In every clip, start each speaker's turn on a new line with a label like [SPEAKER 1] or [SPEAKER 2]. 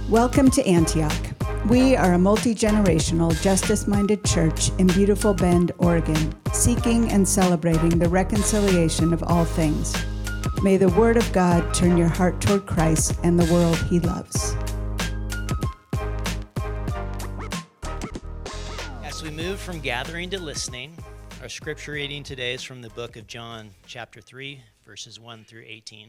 [SPEAKER 1] Welcome to Antioch. We are a multi-generational, justice-minded church in beautiful Bend, Oregon, seeking and celebrating the reconciliation of all things. May the Word of God turn your heart toward Christ and the world He loves.
[SPEAKER 2] As we move from gathering to listening, our scripture reading today is from the book of John, chapter 3, verses 1 through 18.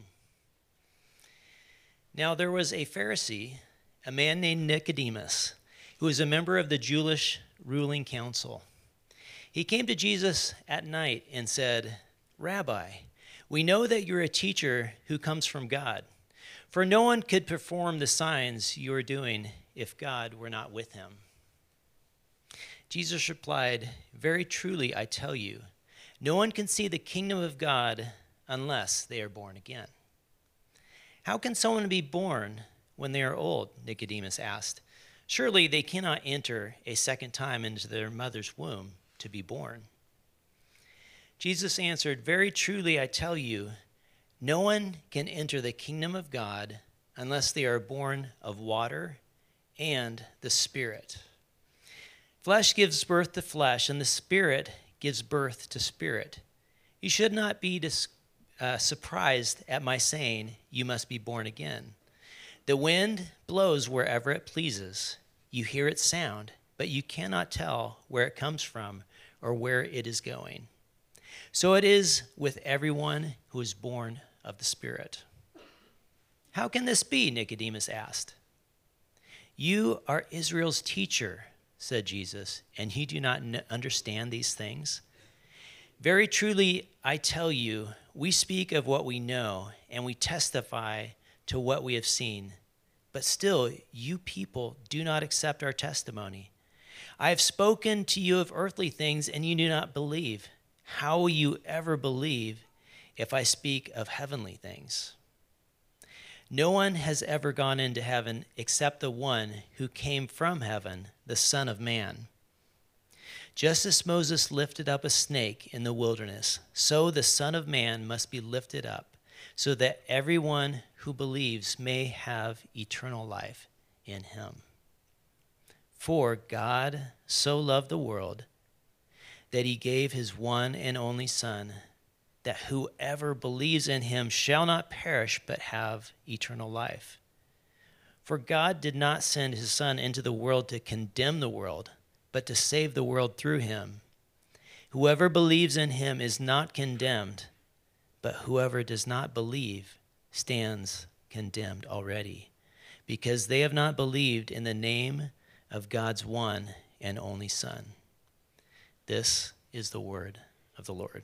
[SPEAKER 2] Now there was a Pharisee, a man named Nicodemus, who was a member of the Jewish ruling council. He came to Jesus at night and said, "Rabbi, we know that you're a teacher who comes from God, for no one could perform the signs you are doing if God were not with him." Jesus replied, "Very truly I tell you, no one can see the kingdom of God unless they are born again." "How can someone be born when they are old?" Nicodemus asked. "Surely they cannot enter a second time into their mother's womb to be born." Jesus answered, "Very truly I tell you, no one can enter the kingdom of God unless they are born of water and the Spirit. Flesh gives birth to flesh, and the Spirit gives birth to spirit. You should not be surprised at my saying, 'You must be born again.' The wind blows wherever it pleases. You hear its sound, but you cannot tell where it comes from or where it is going. So it is with everyone who is born of the Spirit." "How can this be?" Nicodemus asked. "You are Israel's teacher," said Jesus, "and you do not understand these things? Very truly, I tell you, we speak of what we know, and we testify to what we have seen. But still, you people do not accept our testimony. I have spoken to you of earthly things, and you do not believe. How will you ever believe if I speak of heavenly things? No one has ever gone into heaven except the one who came from heaven, the Son of Man. Just as Moses lifted up a snake in the wilderness, so the Son of Man must be lifted up, so that everyone who believes may have eternal life in him. For God so loved the world that he gave his one and only Son, that whoever believes in him shall not perish but have eternal life. For God did not send his Son into the world to condemn the world, but to save the world through him. Whoever believes in him is not condemned, but whoever does not believe stands condemned already, because they have not believed in the name of God's one and only Son." This is the word of the Lord.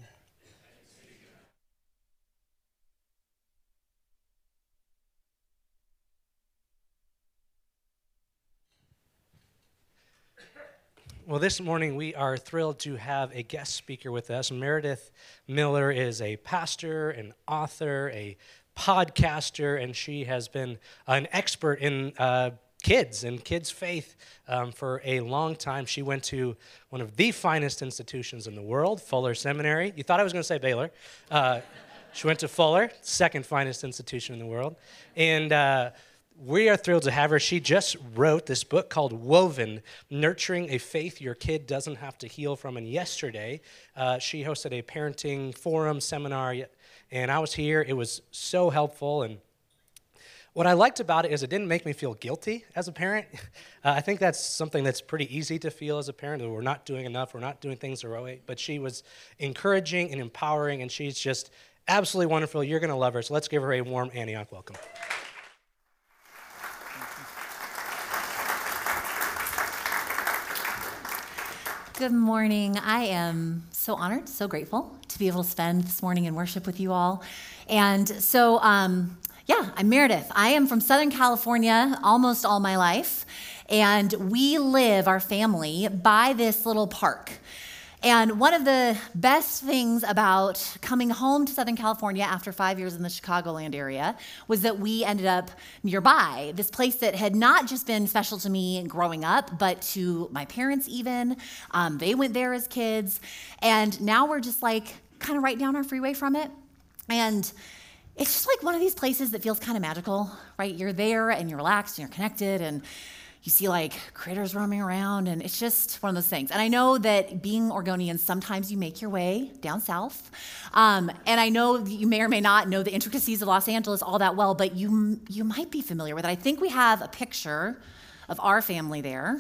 [SPEAKER 3] Well, this morning we are thrilled to have a guest speaker with us. Meredith Miller is a pastor, an author, a podcaster, and she has been an expert in kids and kids' faith for a long time. She went to one of the finest institutions in the world, Fuller Seminary. You thought I was going to say Baylor. She went to Fuller, second finest institution in the world. And we are thrilled to have her. She just wrote this book called Woven, Nurturing a Faith Your Kid Doesn't Have to Heal From. And yesterday, she hosted a parenting forum seminar, and I was here. It was so helpful. And what I liked about it is it didn't make me feel guilty as a parent. I think that's something that's pretty easy to feel as a parent, that we're not doing enough, we're not doing things the right way. But she was encouraging and empowering, and she's just absolutely wonderful. You're going to love her. So let's give her a warm Antioch welcome.
[SPEAKER 4] Good morning. I am so honored, so grateful to be able to spend this morning in worship with you all. And so, I'm Meredith. I am from Southern California almost all my life, and we live, our family, by this little park. And one of the best things about coming home to Southern California after 5 years in the Chicagoland area was that we ended up nearby, this place that had not just been special to me growing up, but to my parents even. They went there as kids. And now we're just like kind of right down our freeway from it. And it's just like one of these places that feels kind of magical, right? You're there and you're relaxed and you're connected and you see like critters roaming around, and it's just one of those things. And I know that being Oregonian, sometimes you make your way down south. And I know you may or may not know the intricacies of Los Angeles all that well, but you might be familiar with it. I think we have a picture of our family there.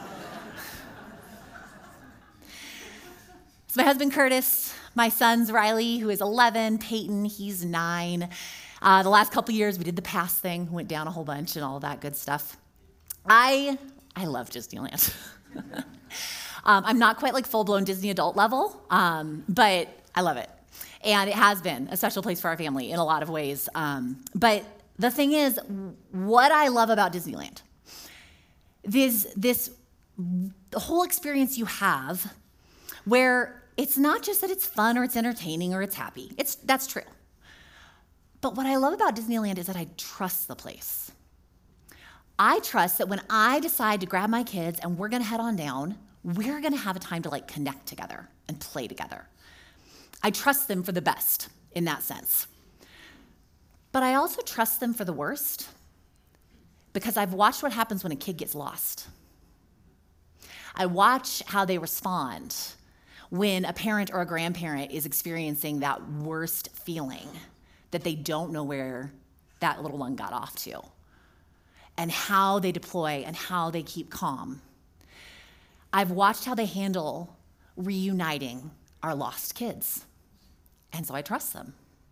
[SPEAKER 4] It's my husband, Curtis. My sons, Riley, who is 11, Peyton, he's 9. The last couple years, we did the pass thing, went down a whole bunch and all that good stuff. I love Disneyland. I'm not quite like full-blown Disney adult level, but I love it. And it has been a special place for our family in a lot of ways. But the thing is, what I love about Disneyland is the whole experience you have where it's not just that it's fun or it's entertaining or it's happy. That's true. But what I love about Disneyland is that I trust the place. I trust that when I decide to grab my kids and we're gonna head on down, we're gonna have a time to like connect together and play together. I trust them for the best in that sense. But I also trust them for the worst because I've watched what happens when a kid gets lost. I watch how they respond when a parent or a grandparent is experiencing that worst feeling that they don't know where that little one got off to, and how they deploy and how they keep calm. I've watched how they handle reuniting our lost kids, and so I trust them.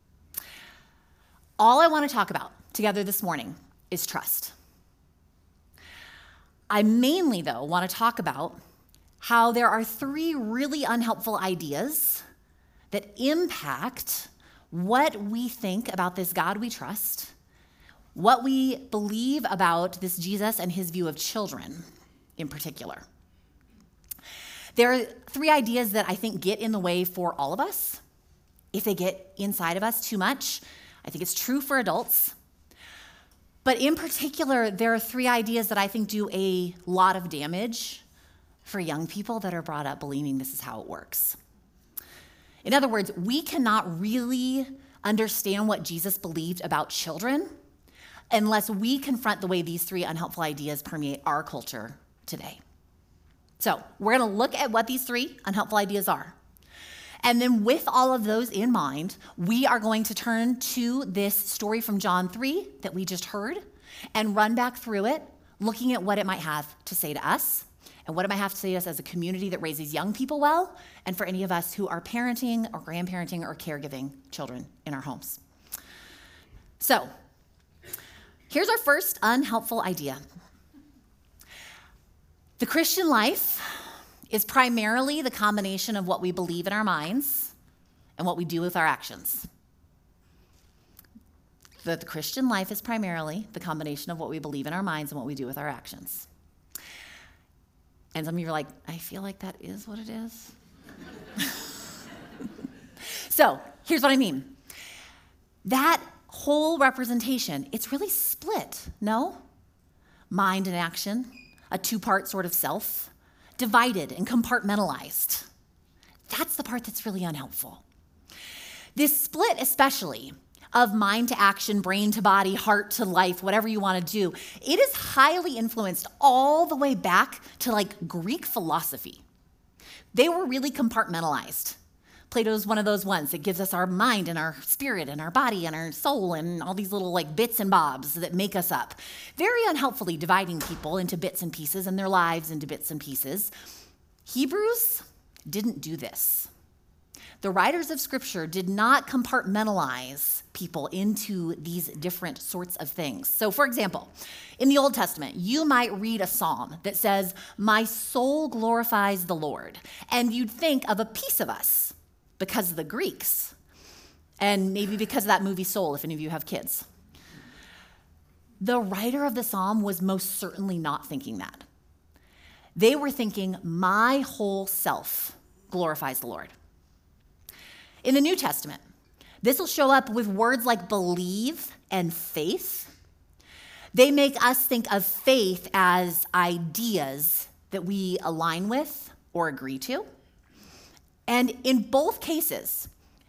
[SPEAKER 4] All I want to talk about together this morning is trust. I mainly, though, want to talk about how there are 3 really unhelpful ideas that impact what we think about this God we trust, what we believe about this Jesus and his view of children in particular. There are 3 ideas that I think get in the way for all of us. If they get inside of us too much, I think it's true for adults. But in particular, there are 3 ideas that I think do a lot of damage for young people that are brought up believing this is how it works. In other words, we cannot really understand what Jesus believed about children unless we confront the way these 3 unhelpful ideas permeate our culture today. So we're going to look at what these 3 unhelpful ideas are. And then with all of those in mind, we are going to turn to this story from John 3 that we just heard and run back through it, looking at what it might have to say to us and what it might have to say to us as a community that raises young people well, and for any of us who are parenting or grandparenting or caregiving children in our homes. So, here's our first unhelpful idea. The Christian life is primarily the combination of what we believe in our minds and what we do with our actions. The Christian life is primarily the combination of what we believe in our minds and what we do with our actions. And some of you are like, I feel like that is what it is. So here's what I mean. That whole representation, it's really split, no? Mind and action, a 2-part sort of self, divided and compartmentalized. That's the part that's really unhelpful. This split especially of mind to action, brain to body, heart to life, whatever you want to do, it is highly influenced all the way back to like Greek philosophy. They were really compartmentalized. Plato's one of those ones that gives us our mind and our spirit and our body and our soul and all these little like bits and bobs that make us up. Very unhelpfully dividing people into bits and pieces and their lives into bits and pieces. Hebrews didn't do this. The writers of Scripture did not compartmentalize people into these different sorts of things. So, for example, in the Old Testament, you might read a psalm that says, "My soul glorifies the Lord." And you'd think of a piece of us because of the Greeks, and maybe because of that movie Soul, if any of you have kids. The writer of the psalm was most certainly not thinking that. They were thinking, my whole self glorifies the Lord. In the New Testament, this will show up with words like believe and faith. They make us think of faith as ideas that we align with or agree to. And in both cases,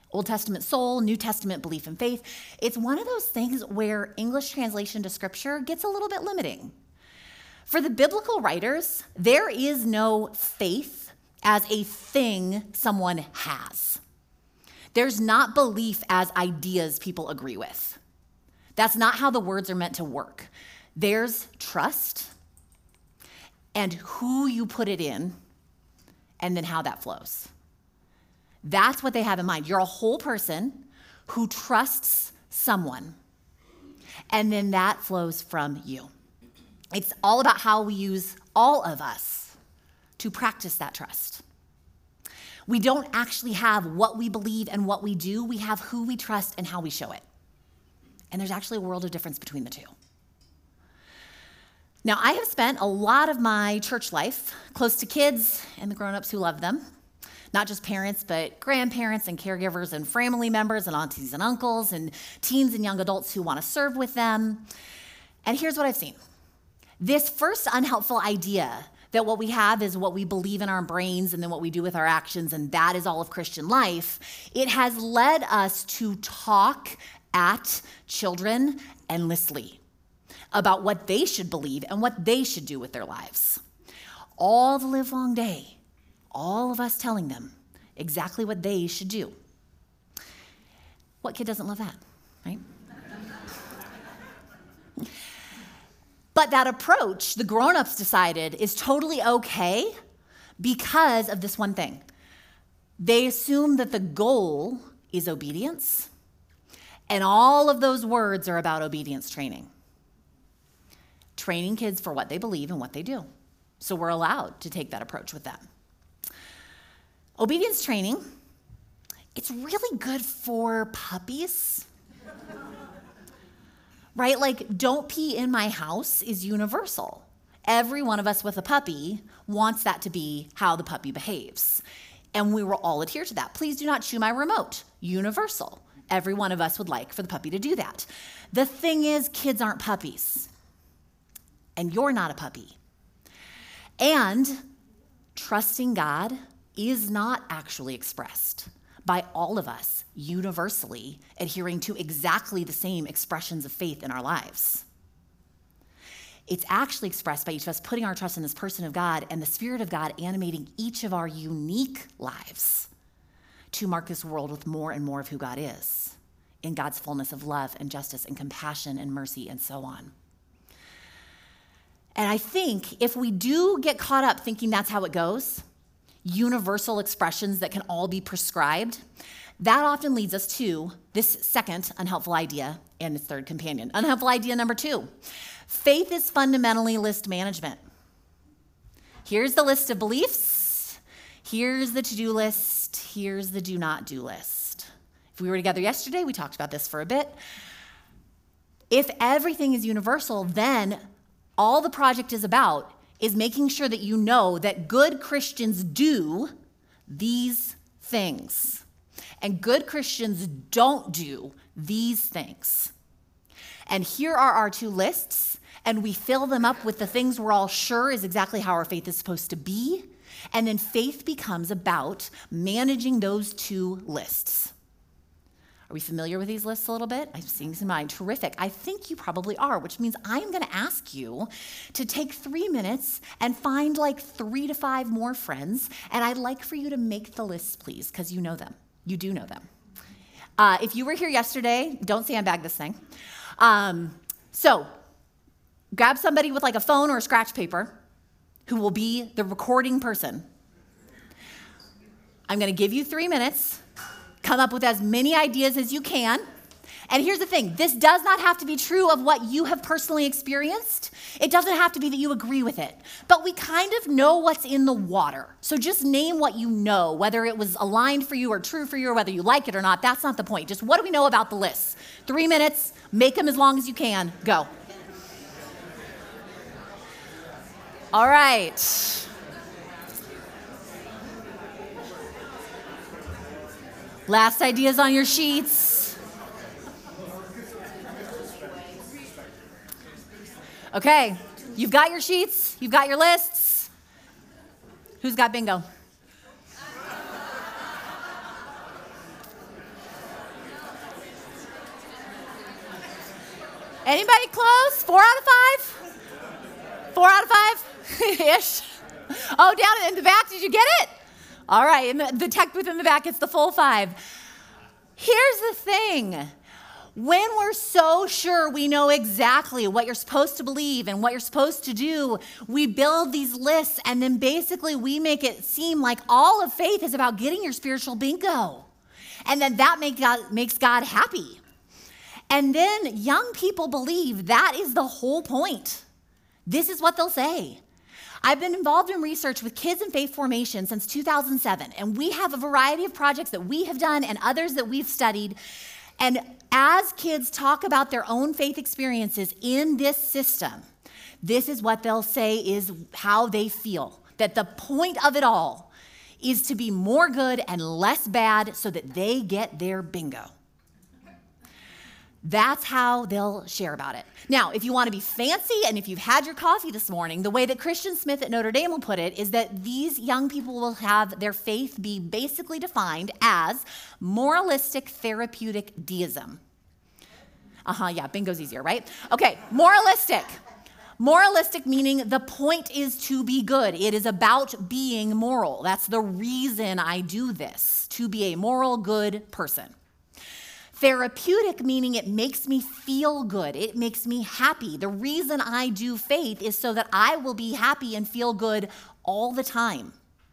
[SPEAKER 4] Old Testament soul, New Testament belief and faith. It's one of those things where English translation to Scripture gets a little bit limiting. For the biblical writers, there is no faith as a thing someone has. There's not belief as ideas people agree with. That's not how the words are meant to work. There's trust and who you put it in, and then how that flows. That's what they have in mind. You're a whole person who trusts someone, and then that flows from you. It's all about how we use all of us to practice that trust. We don't actually have what we believe and what we do. We have who we trust and how we show it. And there's actually a world of difference between the two. Now, I have spent a lot of my church life close to kids and the grown-ups who love them. Not just parents, but grandparents and caregivers and family members and aunties and uncles and teens and young adults who want to serve with them. And here's what I've seen. This first unhelpful idea that what we have is what we believe in our brains and then what we do with our actions, and that is all of Christian life, it has led us to talk at children endlessly about what they should believe and what they should do with their lives. All the livelong day, all of us telling them exactly what they should do. What kid doesn't love that, right? But that approach, the grown-ups decided, is totally okay because of this one thing. They assume that the goal is obedience, and all of those words are about obedience training. Training kids for what they believe and what they do. So we're allowed to take that approach with them. Obedience training, it's really good for puppies. Right? Like, don't pee in my house is universal. Every one of us with a puppy wants that to be how the puppy behaves. And we will all adhere to that. Please do not chew my remote. Universal. Every one of us would like for the puppy to do that. The thing is, kids aren't puppies. And you're not a puppy. And trusting God is not actually expressed by all of us universally adhering to exactly the same expressions of faith in our lives. It's actually expressed by each of us putting our trust in this person of God and the Spirit of God animating each of our unique lives to mark this world with more and more of who God is in God's fullness of love and justice and compassion and mercy and so on. And I think if we do get caught up thinking that's how it goes, universal expressions that can all be prescribed, that often leads us to this second unhelpful idea and its third companion. Unhelpful idea number 2. Faith is fundamentally list management. Here's the list of beliefs. Here's the to-do list. Here's the do not do list. If we were together yesterday, we talked about this for a bit. If everything is universal, then all the project is about is making sure that you know that good Christians do these things. And good Christians don't do these things. And here are our 2 lists, and we fill them up with the things we're all sure is exactly how our faith is supposed to be. And then faith becomes about managing those 2 lists. Are we familiar with these lists a little bit? I'm seeing some in mind. Terrific. I think you probably are, which means I'm going to ask you to take 3 minutes and find like 3 to 5 more friends, and I'd like for you to make the lists, please, because you know them. You do know them. If you were here yesterday, don't sandbag this thing. So grab somebody with like a phone or a scratch paper who will be the recording person. I'm going to give you 3 minutes. Come up with as many ideas as you can. And here's the thing. This does not have to be true of what you have personally experienced. It doesn't have to be that you agree with it. But we kind of know what's in the water. So just name what you know, whether it was aligned for you or true for you or whether you like it or not. That's not the point. Just what do we know about the lists? 3 minutes. Make them as long as you can. Go. All right. Last ideas on your sheets. Okay, you've got your sheets, you've got your lists. Who's got bingo? Anybody close? 4 out of 5? 4 out of 5-ish. Oh, down in the back, did you get it? All right, and the tech booth in the back gets the full 5. Here's the thing. When we're so sure we know exactly what you're supposed to believe and what you're supposed to do, we build these lists, and then basically we make it seem like all of faith is about getting your spiritual bingo. And then that makes God happy. And then young people believe that is the whole point. This is what they'll say. I've been involved in research with kids in faith formation since 2007, and we have a variety of projects that we have done and others that we've studied. And as kids talk about their own faith experiences in this system, this is what they'll say is how they feel, that the point of it all is to be more good and less bad so that they get their bingo. That's how they'll share about it. Now, if you want to be fancy and if you've had your coffee this morning, the way that Christian Smith at Notre Dame will put it is that these young people will have their faith be basically defined as moralistic therapeutic deism. Yeah, bingo's easier, right? Okay, moralistic. Moralistic meaning the point is to be good. It is about being moral. That's the reason I do this, to be a moral, good person. Therapeutic meaning it makes me feel good. It makes me happy. The reason I do faith is so that I will be happy and feel good all the time.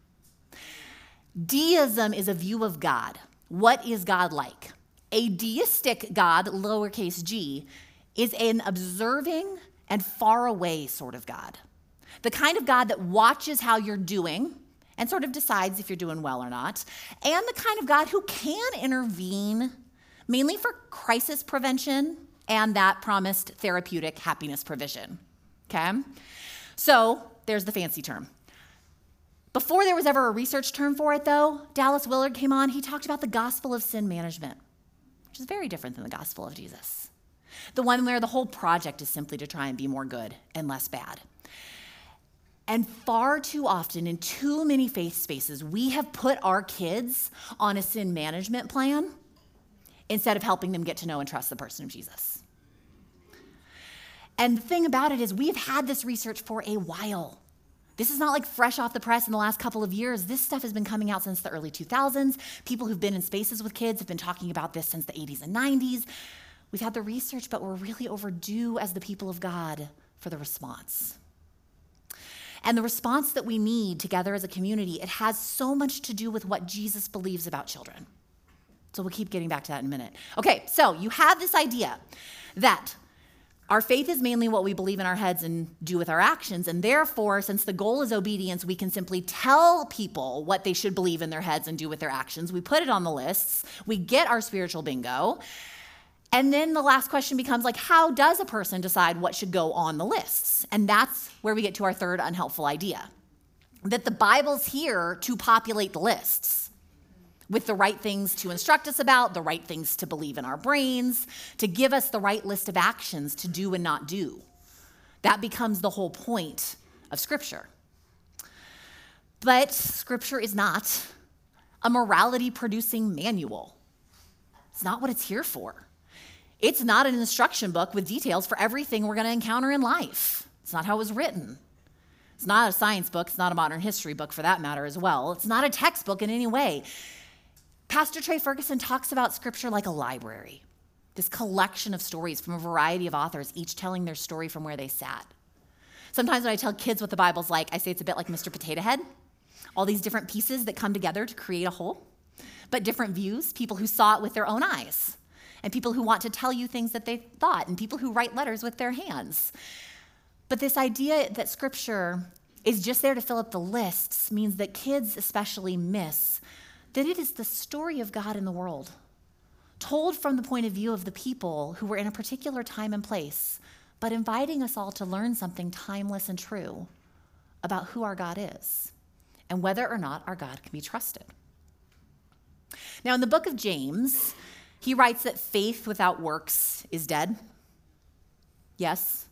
[SPEAKER 4] Deism is a view of God. What is God like? A deistic God, lowercase g, is an observing and far away sort of God. The kind of God that watches how you're doing and sort of decides if you're doing well or not. And the kind of God who can intervene mainly for crisis prevention and that promised therapeutic happiness provision, okay? So there's the fancy term. Before there was ever a research term for it, though, Dallas Willard came on. He talked about the gospel of sin management, which is very different than the gospel of Jesus. The one where the whole project is simply to try and be more good and less bad. And far too often in too many faith spaces, we have put our kids on a sin management plan instead of helping them get to know and trust the person of Jesus. And the thing about it is we've had this research for a while. This is not like fresh off the press in the last couple of years. This stuff has been coming out since the early 2000s. People who've been in spaces with kids have been talking about this since the 80s and 90s. We've had the research, but we're really overdue as the people of God for the response. And the response that we need together as a community, it has so much to do with what Jesus believes about children. So we'll keep getting back to that in a minute. Okay, so you have this idea that our faith is mainly what we believe in our heads and do with our actions, and therefore, since the goal is obedience, we can simply tell people what they should believe in their heads and do with their actions. We put it on the lists, we get our spiritual bingo, and then the last question becomes like, how does a person decide what should go on the lists? And that's where we get to our third unhelpful idea, that the Bible's here to populate the lists with the right things to instruct us about, the right things to believe in our brains, to give us the right list of actions to do and not do. That becomes the whole point of Scripture. But Scripture is not a morality-producing manual. It's not what it's here for. It's not an instruction book with details for everything we're going to encounter in life. It's not how it was written. It's not a science book. It's not a modern history book for that matter as well. It's not a textbook in any way. Pastor Trey Ferguson talks about Scripture like a library, this collection of stories from a variety of authors, each telling their story from where they sat. Sometimes when I tell kids what the Bible's like, I say it's a bit like Mr. Potato Head, all these different pieces that come together to create a whole, but different views, people who saw it with their own eyes, and people who want to tell you things that they thought, and people who write letters with their hands. But this idea that Scripture is just there to fill up the lists means that kids especially miss that it is the story of God in the world, told from the point of view of the people who were in a particular time and place, but inviting us all to learn something timeless and true about who our God is and whether or not our God can be trusted. Now, in the book of James, he writes that faith without works is dead. Yes?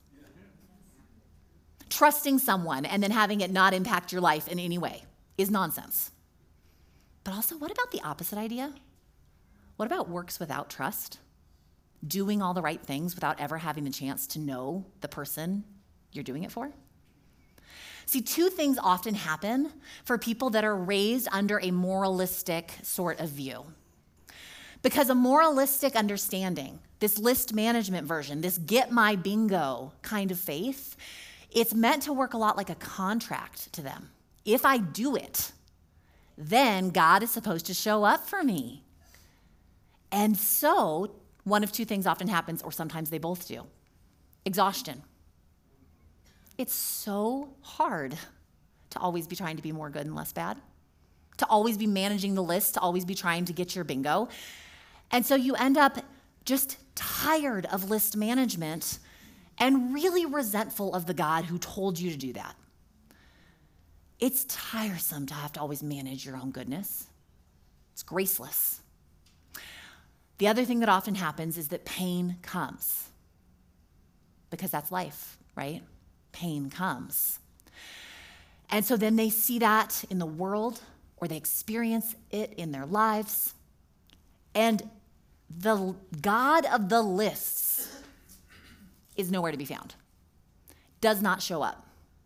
[SPEAKER 4] Trusting someone and then having it not impact your life in any way is nonsense. But also, what about the opposite idea? What about works without trust? doing all the right things without ever having the chance to know the person you're doing it for? See, two things often happen for people that are raised under a moralistic sort of view. Because a moralistic understanding, this list management version, this get my bingo kind of faith, it's meant to work a lot like a contract to them. If I do it, then God is supposed to show up for me. And so one of two things often happens, or sometimes they both do. Exhaustion. It's so hard to always be trying to be more good and less bad, to always be managing the list, to always be trying to get your bingo. And so you end up just tired of list management and really resentful of the God who told you to do that. It's tiresome to have to always manage your own goodness. It's graceless. The other thing that often happens is that pain comes, because that's life, right? Pain comes. And so then they see that in the world, or they experience it in their lives, and the God of the lists is nowhere to be found, does not show up.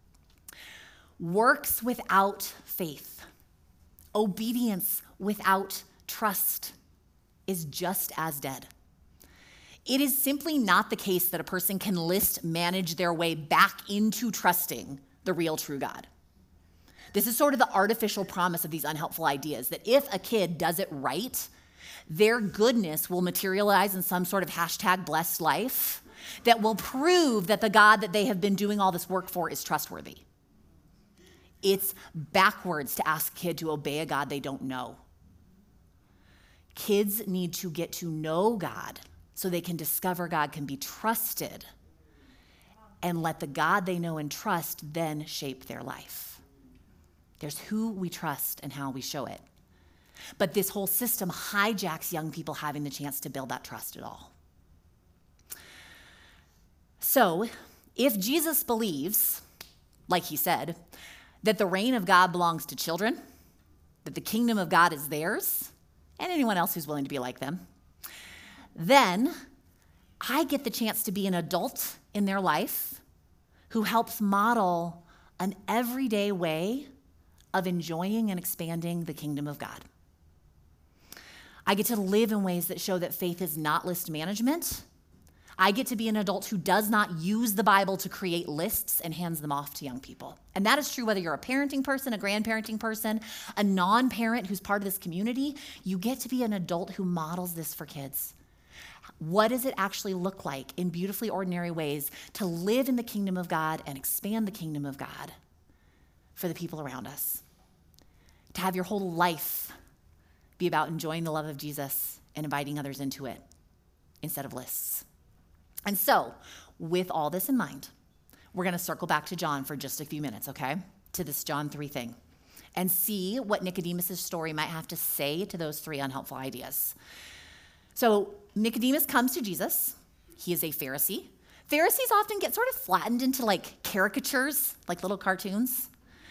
[SPEAKER 4] Works without faith, obedience without trust is just as dead. It is simply not the case that a person can list manage their way back into trusting the real true God. This is sort of the artificial promise of these unhelpful ideas that if a kid does it right, their goodness will materialize in some sort of #blessed life that will prove that the God that they have been doing all this work for is trustworthy. It's backwards to ask a kid to obey a God they don't know. Kids need to get to know God so they can discover God can be trusted and let the God they know and trust then shape their life. There's who we trust and how we show it. But this whole system hijacks young people having the chance to build that trust at all. So, if Jesus believes, like he said, that the reign of God belongs to children, that the kingdom of God is theirs, and anyone else who's willing to be like them, then I get the chance to be an adult in their life who helps model an everyday way of enjoying and expanding the kingdom of God. I get to live in ways that show that faith is not list management. I get to be an adult who does not use the Bible to create lists and hands them off to young people. And that is true whether you're a parenting person, a grandparenting person, a non-parent who's part of this community. You get to be an adult who models this for kids. What does it actually look like in beautifully ordinary ways to live in the kingdom of God and expand the kingdom of God for the people around us? To have your whole life be about enjoying the love of Jesus and inviting others into it instead of lists. And so, with all this in mind, we're going to circle back to John for just a few minutes, okay? To this John 3 thing, and see what Nicodemus' story might have to say to those three unhelpful ideas. So, Nicodemus comes to Jesus. He is a Pharisee. Pharisees often get sort of flattened into like caricatures, like little cartoons.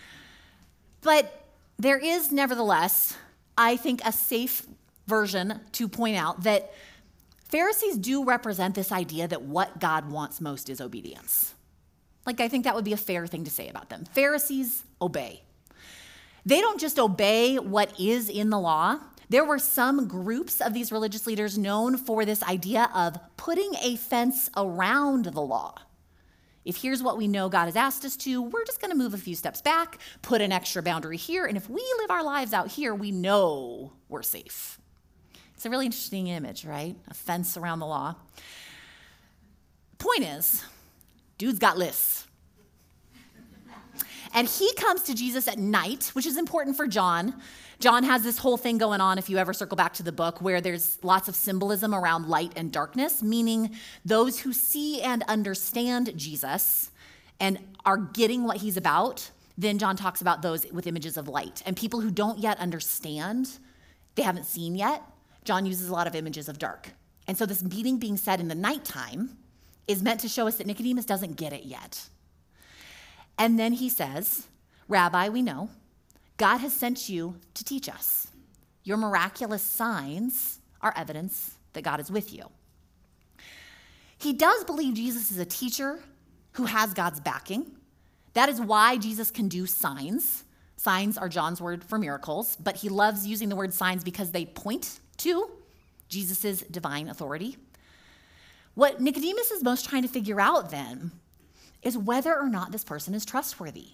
[SPEAKER 4] But there is nevertheless, I think, a safe version to point out that Pharisees do represent this idea that what God wants most is obedience. Like, I think that would be a fair thing to say about them. Pharisees obey. They don't just obey what is in the law. There were some groups of these religious leaders known for this idea of putting a fence around the law. If here's what we know God has asked us to, we're just going to move a few steps back, put an extra boundary here, and if we live our lives out here, we know we're safe. It's a really interesting image, right? A fence around the law. Point is, dude's got lists. And he comes to Jesus at night, which is important for John. John has this whole thing going on, if you ever circle back to the book, where there's lots of symbolism around light and darkness, meaning those who see and understand Jesus and are getting what he's about, then John talks about those with images of light. And people who don't yet understand, they haven't seen yet, John uses a lot of images of dark. And so this meeting being said in the nighttime is meant to show us that Nicodemus doesn't get it yet. And then he says, Rabbi, we know God has sent you to teach us. Your miraculous signs are evidence that God is with you. He does believe Jesus is a teacher who has God's backing. That is why Jesus can do signs. Signs are John's word for miracles, but he loves using the word signs because they point to Jesus' divine authority. What Nicodemus is most trying to figure out then is whether or not this person is trustworthy.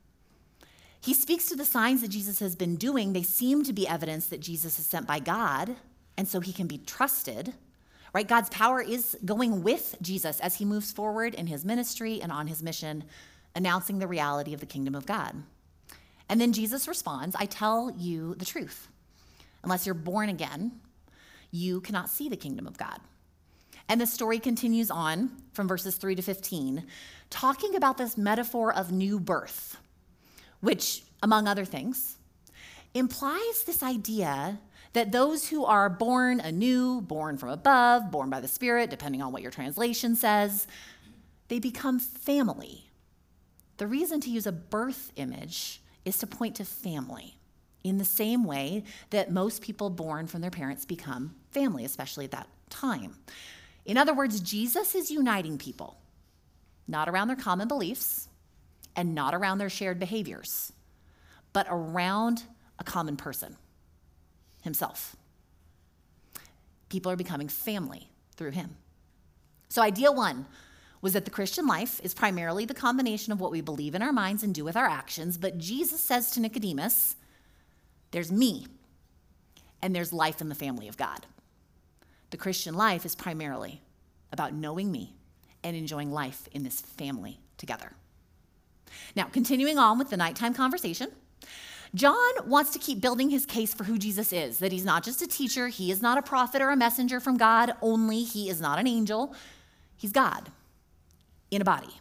[SPEAKER 4] He speaks to the signs that Jesus has been doing. They seem to be evidence that Jesus is sent by God, and so he can be trusted, right? God's power is going with Jesus as he moves forward in his ministry and on his mission, announcing the reality of the kingdom of God. And then Jesus responds, I tell you the truth. Unless you're born again, you cannot see the kingdom of God. And the story continues on from verses 3 to 15, talking about this metaphor of new birth, which, among other things, implies this idea that those who are born anew, born from above, born by the Spirit, depending on what your translation says, they become family. The reason to use a birth image is to point to family in the same way that most people born from their parents become family, especially at that time. In other words, Jesus is uniting people, not around their common beliefs and not around their shared behaviors, but around a common person, himself. People are becoming family through him. So idea one was that the Christian life is primarily the combination of what we believe in our minds and do with our actions, but Jesus says to Nicodemus, there's me, and there's life in the family of God. The Christian life is primarily about knowing me and enjoying life in this family together. Now, continuing on with the nighttime conversation, John wants to keep building his case for who Jesus is, that he's not just a teacher, he is not a prophet or a messenger from God only, he is not an angel, he's God in a body.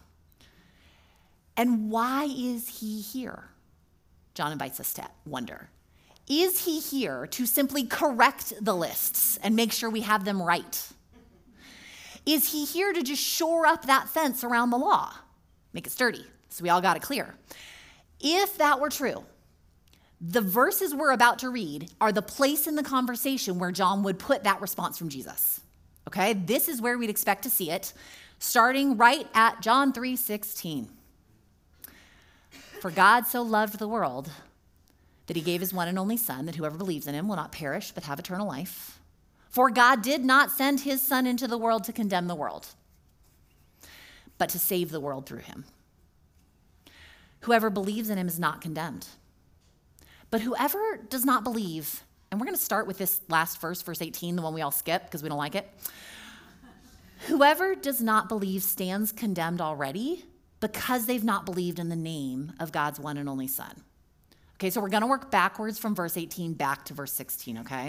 [SPEAKER 4] And why is he here? John invites us to wonder. Is he here to simply correct the lists and make sure we have them right? Is he here to just shore up that fence around the law, make it sturdy, so we all got it clear? If that were true, the verses we're about to read are the place in the conversation where John would put that response from Jesus. Okay, this is where we'd expect to see it, starting right at John 3:16. For God so loved the world that he gave his one and only Son, that whoever believes in him will not perish but have eternal life. For God did not send his Son into the world to condemn the world, but to save the world through him. Whoever believes in him is not condemned. But whoever does not believe, and we're going to start with this last verse, verse 18, the one we all skip because we don't like it. Whoever does not believe stands condemned already because they've not believed in the name of God's one and only Son. Okay, so we're going to work backwards from verse 18 back to verse 16, okay?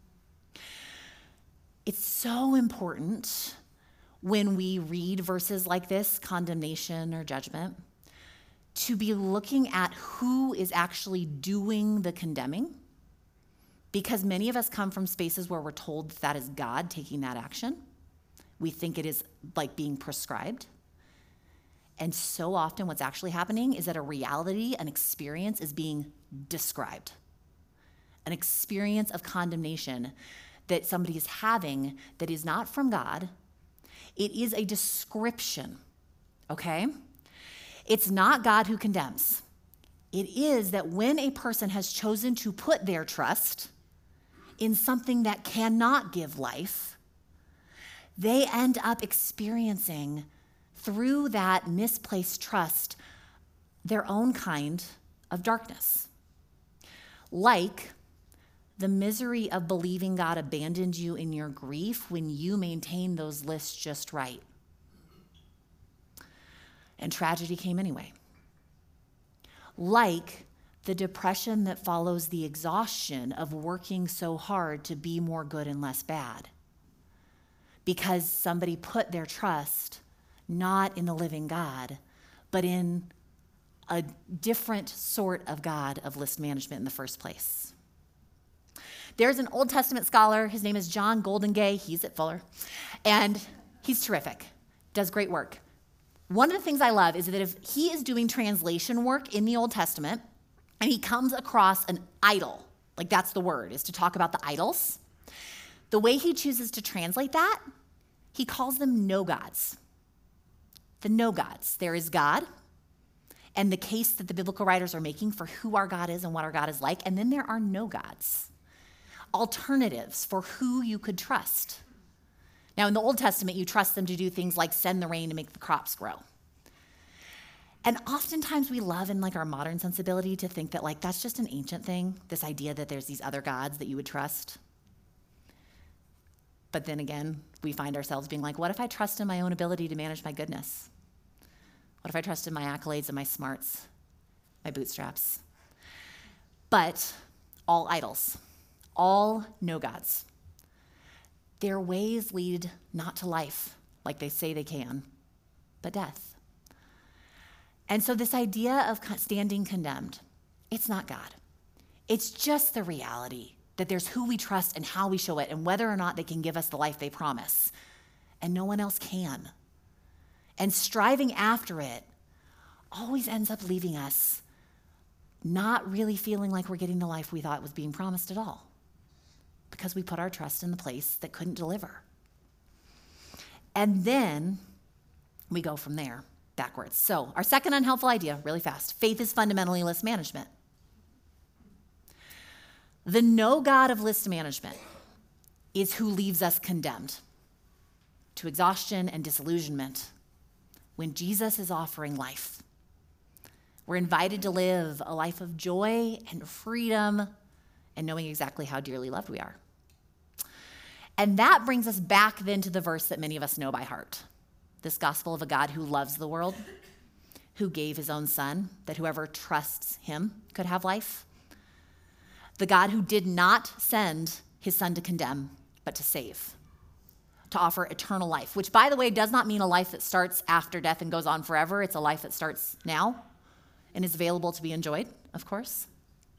[SPEAKER 4] It's so important when we read verses like this, condemnation or judgment, to be looking at who is actually doing the condemning, because many of us come from spaces where we're told that is God taking that action. We think it is like being prescribed. And so often what's actually happening is that a reality, an experience is being described. An experience of condemnation that somebody is having that is not from God. It is a description, okay? It's not God who condemns. It is that when a person has chosen to put their trust in something that cannot give life, they end up experiencing through that misplaced trust their own kind of darkness. Like the misery of believing God abandoned you in your grief when you maintained those lists just right. And tragedy came anyway. Like the depression that follows the exhaustion of working so hard to be more good and less bad. Because somebody put their trust not in the living God, but in a different sort of God of list management in the first place. There's an Old Testament scholar, his name is John Goldingay, he's at Fuller, and he's terrific, does great work. One of the things I love is that if he is doing translation work in the Old Testament and he comes across an idol, like that's the word, is to talk about the idols, the way he chooses to translate that, he calls them no gods. The no gods. There is God, and the case that the biblical writers are making for who our God is and what our God is like, and then there are no gods. Alternatives for who you could trust. Now, in the Old Testament, you trust them to do things like send the rain to make the crops grow. And oftentimes we love in like our modern sensibility to think that like that's just an ancient thing, this idea that there's these other gods that you would trust. But then again, we find ourselves being like, what if I trust in my own ability to manage my goodness? What if I trust in my accolades and my smarts, my bootstraps? But all idols, all no gods, their ways lead not to life like they say they can, but death. And so this idea of standing condemned, it's not God. It's just the reality that there's who we trust and how we show it and whether or not they can give us the life they promise. And no one else can. And striving after it always ends up leaving us not really feeling like we're getting the life we thought was being promised at all, because we put our trust in the place that couldn't deliver. And then we go from there backwards. So our second unhelpful idea, really fast, faith is fundamentally list management. The no God of list management is who leaves us condemned to exhaustion and disillusionment when Jesus is offering life. We're invited to live a life of joy and freedom and knowing exactly how dearly loved we are. And that brings us back then to the verse that many of us know by heart. This gospel of a God who loves the world, who gave his own son, that whoever trusts him could have life. The God who did not send his son to condemn, but to save, to offer eternal life, which, by the way, does not mean a life that starts after death and goes on forever. It's a life that starts now and is available to be enjoyed, of course.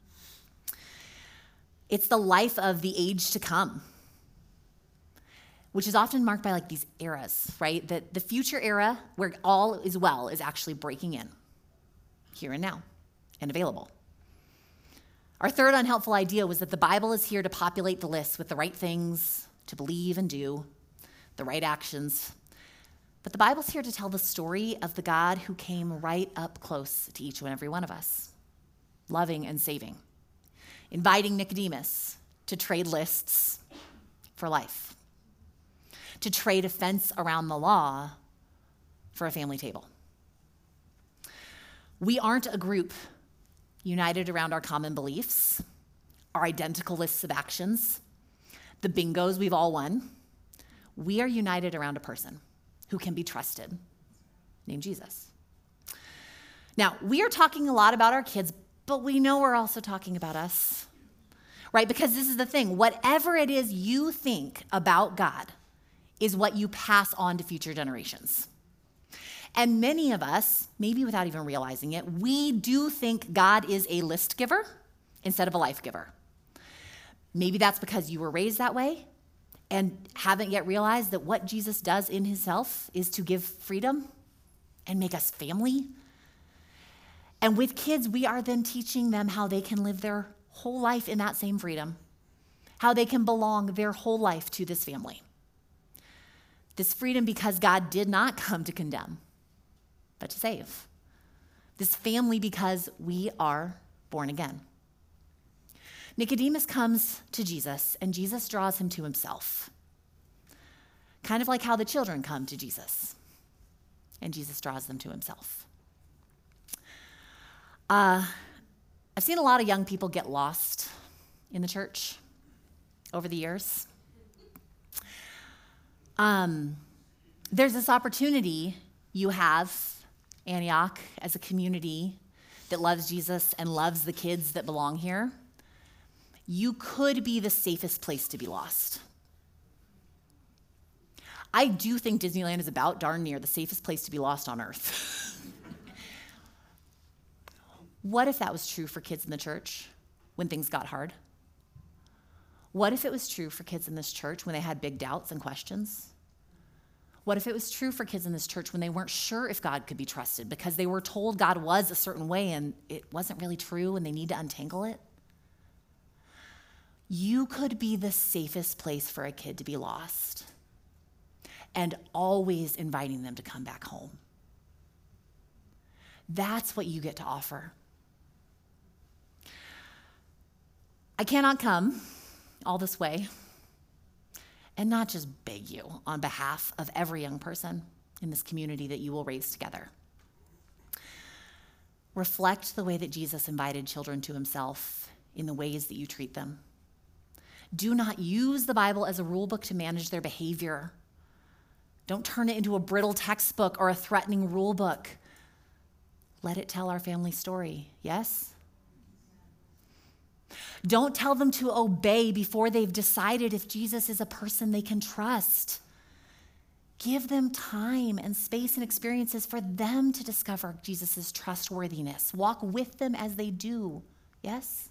[SPEAKER 4] It's the life of the age to come, which is often marked by like these eras, right? That the future era where all is well is actually breaking in here and now and available. Our third unhelpful idea was that the Bible is here to populate the list with the right things to believe and do, the right actions. But the Bible's here to tell the story of the God who came right up close to each and every one of us, loving and saving, inviting Nicodemus to trade lists for life, to trade a fence around the law for a family table. We aren't a group united around our common beliefs, our identical lists of actions, the bingos we've all won. We are united around a person who can be trusted, named Jesus. Now, we are talking a lot about our kids, but we know we're also talking about us, right? Because this is the thing. Whatever it is you think about God is what you pass on to future generations. And many of us, maybe without even realizing it, we do think God is a list giver instead of a life giver. Maybe that's because you were raised that way and haven't yet realized that what Jesus does in himself is to give freedom and make us family. And with kids, we are then teaching them how they can live their whole life in that same freedom, how they can belong their whole life to this family. This freedom because God did not come to condemn, but to save. This family because we are born again. Nicodemus comes to Jesus, and Jesus draws him to himself. Kind of like how the children come to Jesus, and Jesus draws them to himself. I've seen a lot of young people get lost in the church over the years. There's this opportunity you have, Antioch, as a community that loves Jesus and loves the kids that belong here. You could be the safest place to be lost. I do think Disneyland is about darn near the safest place to be lost on earth. What if that was true for kids in the church when things got hard? What if it was true for kids in this church when they had big doubts and questions? What if it was true for kids in this church when they weren't sure if God could be trusted because they were told God was a certain way and it wasn't really true and they need to untangle it? You could be the safest place for a kid to be lost. and always inviting them to come back home. That's what you get to offer. I cannot come all this way and not just beg you on behalf of every young person in this community that you will raise together. Reflect the way that Jesus invited children to himself in the ways that you treat them. Do not use the Bible as a rule book to manage their behavior. Don't turn it into a brittle textbook or a threatening rule book. Let it tell our family story, yes? Don't tell them to obey before they've decided if Jesus is a person they can trust. Give them time and space and experiences for them to discover Jesus' trustworthiness. Walk with them as they do, yes?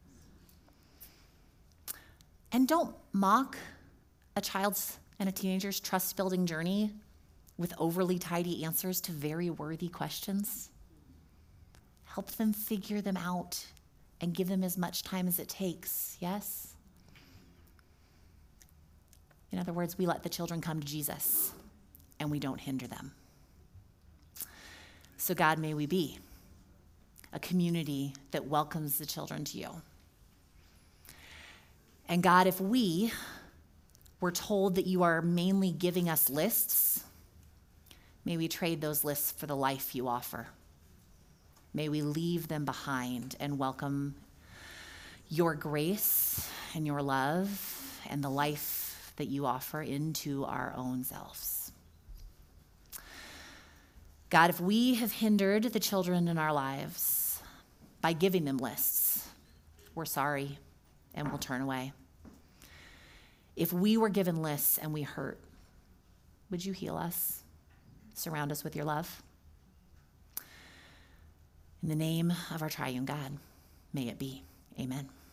[SPEAKER 4] And don't mock a child's and a teenager's trust-building journey with overly tidy answers to very worthy questions. Help them figure them out and give them as much time as it takes, yes? In other words, we let the children come to Jesus and we don't hinder them. So God, may we be a community that welcomes the children to you. And God, if we were told that you are mainly giving us lists, may we trade those lists for the life you offer. May we leave them behind and welcome your grace and your love and the life that you offer into our own selves. God, if we have hindered the children in our lives by giving them lists, we're sorry and we'll turn away. If we were given lists and we hurt, would you heal us? Surround us with your love? In the name of our triune God, may it be. Amen.